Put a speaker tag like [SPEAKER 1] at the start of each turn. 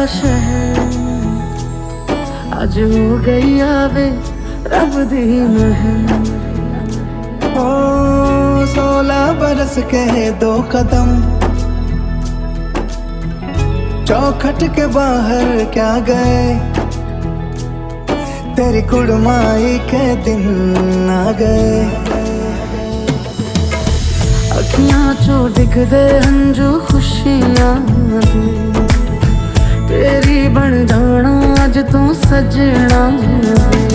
[SPEAKER 1] शहर अज हो गई आवे रब दी महर।
[SPEAKER 2] ओ 16 बरस के 2 कदम चौखट के बाहर क्या गए, तेरी कुड़माई के दिन आ गए।
[SPEAKER 1] अखियां चो दिखदे हंजू खुशियां दे, तेरी बन जाना अज तू सजना।